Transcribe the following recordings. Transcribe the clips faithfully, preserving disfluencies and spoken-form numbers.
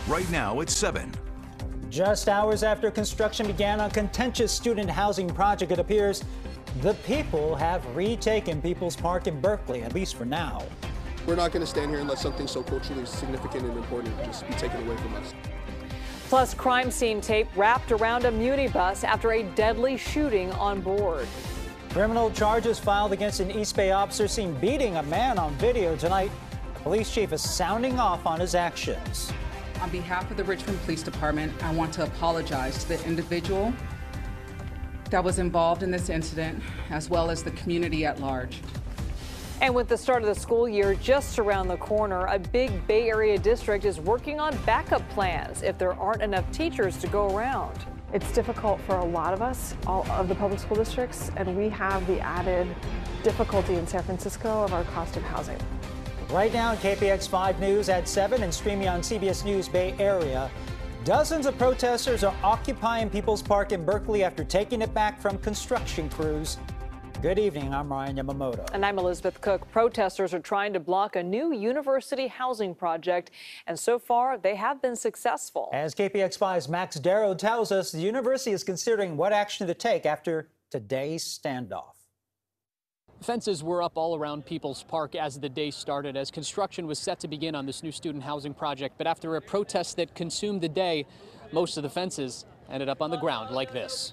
right now at seven. Just hours after construction began on contentious student housing project, it appears the people have retaken People's Park in Berkeley, at least for now. We're not going to stand here and let something so culturally significant and important just be taken away from us. Plus, crime scene tape wrapped around a Muni bus after a deadly shooting on board. Criminal charges filed against an East Bay officer seen beating a man on video tonight. The police chief is sounding off on his actions. On behalf of the Richmond Police Department, I want to apologize to the individual that was involved in this incident, as well as the community at large. And with the start of the school year just around the corner, a big Bay Area district is working on backup plans if there aren't enough teachers to go around. It's difficult for a lot of us, all of the public school districts, and we have the added difficulty in San Francisco of our cost of housing. Right now, K P X five News at seven and streaming on C B S News Bay Area. Dozens of protesters are occupying People's Park in Berkeley after taking it back from construction crews. Good evening, I'm Ryan Yamamoto. And I'm Elizabeth Cook. Protesters are trying to block a new university housing project, and so far they have been successful. As K P X five's Max Darrow tells us, the university is considering what action to take after today's standoff. Fences were up all around People's Park as the day started, as construction was set to begin on this new student housing project. But after a protest that consumed the day, most of the fences ended up on the ground like this.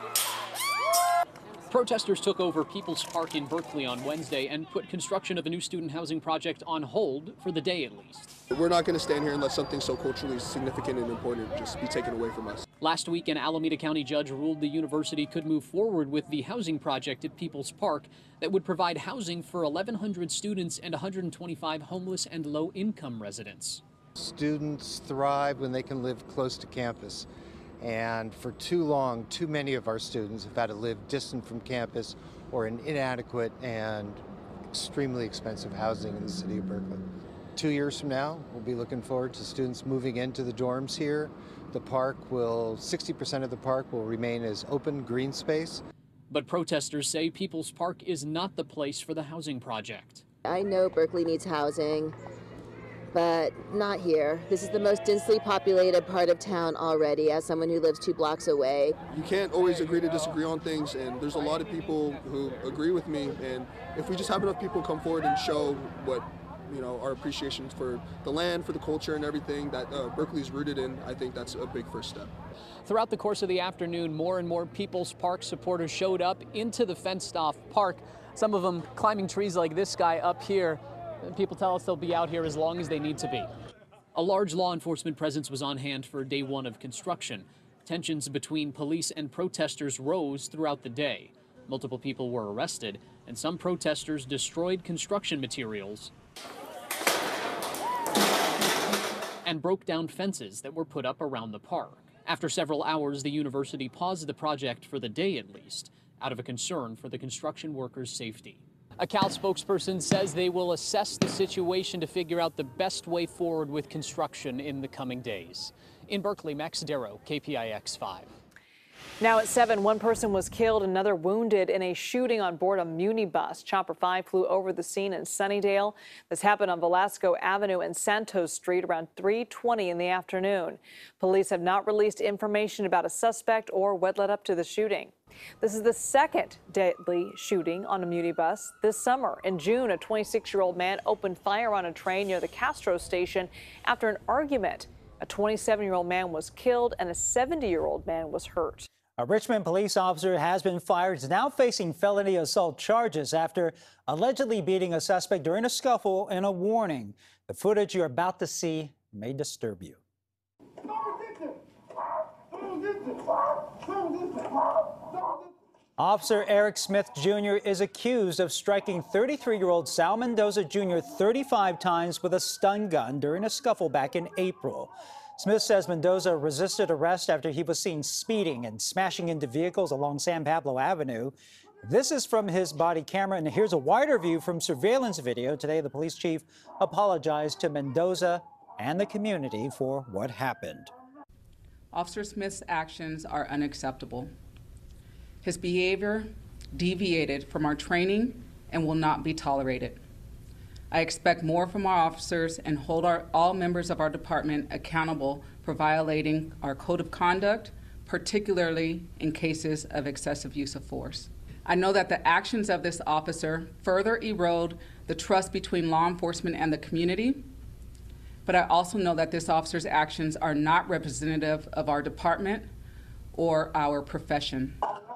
Protesters took over People's Park in Berkeley on Wednesday and put construction of a new student housing project on hold for the day at least. We're not going to stand here and let something so culturally significant and important just be taken away from us. Last week, an Alameda County judge ruled the university could move forward with the housing project at People's Park that would provide housing for eleven hundred students and one hundred twenty-five homeless and low-income residents. Students thrive when they can live close to campus. And for too long, too many of our students have had to live distant from campus or in inadequate and extremely expensive housing in the city of Berkeley. Two years from now, we'll be looking forward to students moving into the dorms here. The park will, sixty percent of the park will remain as open green space. But protesters say People's Park is not the place for the housing project. I know Berkeley needs housing, but not here. This is the most densely populated part of town already, as someone who lives two blocks away. You can't always agree to disagree on things, and there's a lot of people who agree with me, and if we just have enough people come forward and show what, you know, our appreciation for the land, for the culture and everything that uh, Berkeley's rooted in, I think that's a big first step. Throughout the course of the afternoon, more and more People's Park supporters showed up into the fenced-off park, some of them climbing trees like this guy up here. People tell us they'll be out here as long as they need to be. A large law enforcement presence was on hand for day one of construction. Tensions between police and protesters rose throughout the day. Multiple people were arrested, and some protesters destroyed construction materials and broke down fences that were put up around the park. After several hours, the university paused the project for the day at least, out of a concern for the construction workers' safety. A Cal spokesperson says they will assess the situation to figure out the best way forward with construction in the coming days. In Berkeley, Max Darrow, K P I X five. Now at seven, one person was killed, another wounded in a shooting on board a Muni bus. Chopper five flew over the scene in Sunnydale. This happened on Velasco Avenue and Santos Street around three twenty in the afternoon. Police have not released information about a suspect or what led up to the shooting. This is the second deadly shooting on a Muni bus this summer. In June, a twenty-six-year-old man opened fire on a train near the Castro station after an argument. A twenty-seven-year-old man was killed and a seventy-year-old man was hurt. A Richmond police officer has been fired, is now facing felony assault charges after allegedly beating a suspect during a scuffle and a warning. The footage you're about to see may disturb you. Officer Eric Smith Junior is accused of striking thirty-three-year-old Sal Mendoza Junior thirty-five times with a stun gun during a scuffle back in April. Smith says Mendoza resisted arrest after he was seen speeding and smashing into vehicles along San Pablo Avenue. This is from his body camera, and here's a wider view from surveillance video. Today, the police chief apologized to Mendoza and the community for what happened. Officer Smith's actions are unacceptable. His behavior deviated from our training and will not be tolerated. I expect more from our officers and hold our, all members of our department accountable for violating our code of conduct, particularly in cases of excessive use of force. I know that the actions of this officer further erode the trust between law enforcement and the community, but I also know that this officer's actions are not representative of our department or our profession.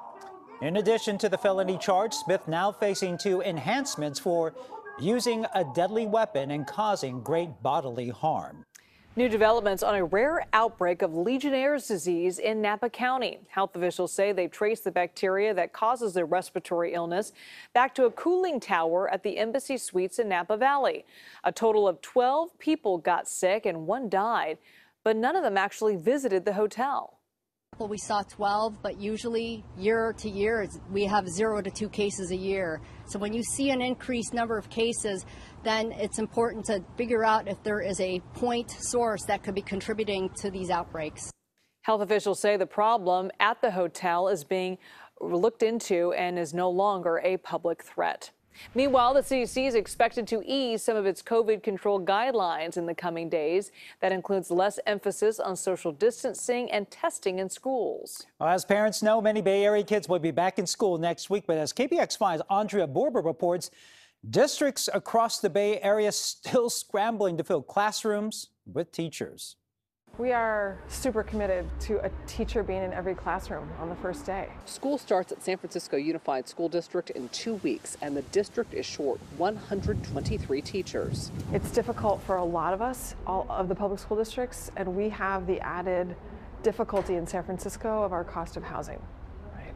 In addition to the felony charge, Smith now facing two enhancements for using a deadly weapon and causing great bodily harm. New developments on a rare outbreak of Legionnaire's disease in Napa County. Health officials say they've traced the bacteria that causes the respiratory illness back to a cooling tower at the Embassy Suites in Napa Valley. A total of twelve people got sick and one died, but none of them actually visited the hotel. We saw twelve, but usually year to year we have zero to two cases a year. So when you see an increased number of cases, then it's important to figure out if there is a point source that could be contributing to these outbreaks. Health officials say the problem at the hotel is being looked into and is no longer a public threat. Meanwhile, the C D C is expected to ease some of its COVID control guidelines in the coming days. That includes less emphasis on social distancing and testing in schools. Well, as parents know, many Bay Area kids will be back in school next week. But as K P X five's Andrea Borba reports, districts across the Bay Area still scrambling to fill classrooms with teachers. We are super committed to a teacher being in every classroom on the first day. School starts at San Francisco Unified School District in two weeks, and the district is short one hundred twenty-three teachers. It's difficult for a lot of us, all of the public school districts, and we have the added difficulty in San Francisco of our cost of housing. Right?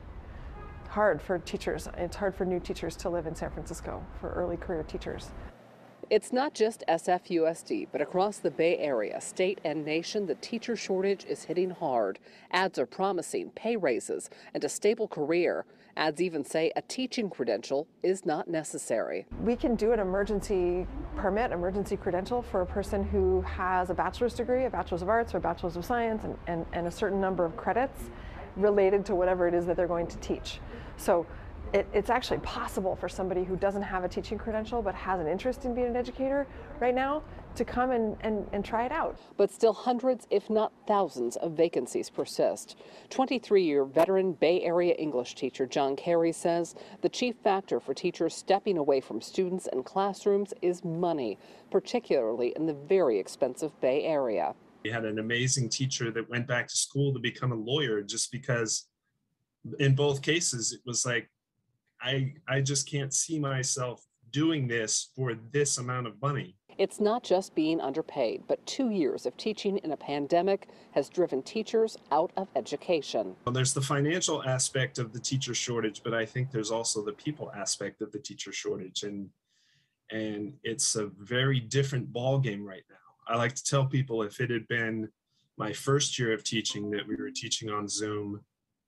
Hard for teachers. It's hard for new teachers to live in San Francisco, for early career teachers. It's not just S F U S D, but across the Bay Area, state and nation, the teacher shortage is hitting hard. Ads are promising pay raises and a stable career. Ads even say a teaching credential is not necessary. We can do an emergency permit, emergency credential for a person who has a bachelor's degree, a bachelor's of arts or a bachelor's of science, and, and, and a certain number of credits related to whatever it is that they're going to teach. So It, it's actually possible for somebody who doesn't have a teaching credential but has an interest in being an educator right now to come and, and, and try it out. But still hundreds, if not thousands, of vacancies persist. twenty-three-year veteran Bay Area English teacher John Carey says the chief factor for teachers stepping away from students and classrooms is money, particularly in the very expensive Bay Area. We had an amazing teacher that went back to school to become a lawyer just because in both cases it was like, I, I just can't see myself doing this for this amount of money. It's not just being underpaid, but two years of teaching in a pandemic has driven teachers out of education. Well, there's the financial aspect of the teacher shortage, but I think there's also the people aspect of the teacher shortage. And, and it's a very different ballgame right now. I like to tell people if it had been my first year of teaching that we were teaching on Zoom,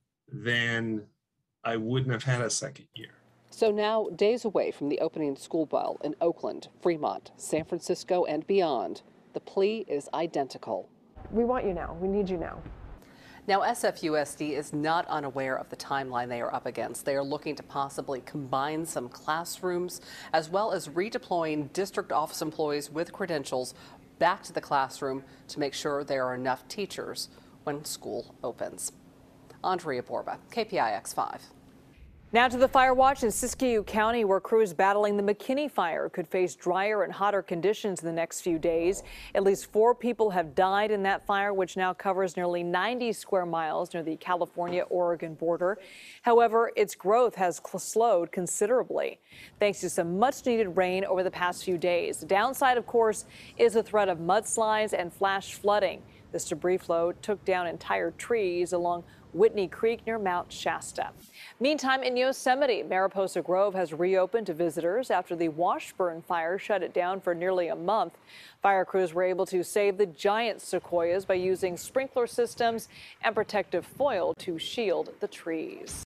then I wouldn't have had a second year. So now, days away from the opening school bell in Oakland, Fremont, San Francisco, and beyond, the plea is identical. We want you now. We need you now. Now, S F U S D is not unaware of the timeline they are up against. They are looking to possibly combine some classrooms, as well as redeploying district office employees with credentials back to the classroom to make sure there are enough teachers when school opens. Andrea Borba, K P I X five. Now to the fire watch in Siskiyou County, where crews battling the McKinney fire could face drier and hotter conditions in the next few days. At least four people have died in that fire, which now covers nearly ninety square miles near the California-Oregon border. However, its growth has slowed considerably, thanks to some much-needed rain over the past few days. The downside, of course, is the threat of mudslides and flash flooding. This debris flow took down entire trees along Whitney Creek near Mount Shasta. Meantime, in Yosemite, Mariposa Grove has reopened to visitors after the Washburn fire shut it down for nearly a month. Fire crews were able to save the giant sequoias by using sprinkler systems and protective foil to shield the trees.